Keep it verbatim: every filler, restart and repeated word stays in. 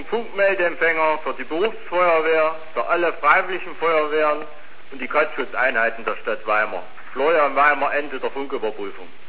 Funkmeldeempfänger für die Berufsfeuerwehr, für alle freiwilligen Feuerwehren und die Brandschutzeinheiten der Stadt Weimar. Florian Weimar, Ende der Funküberprüfung.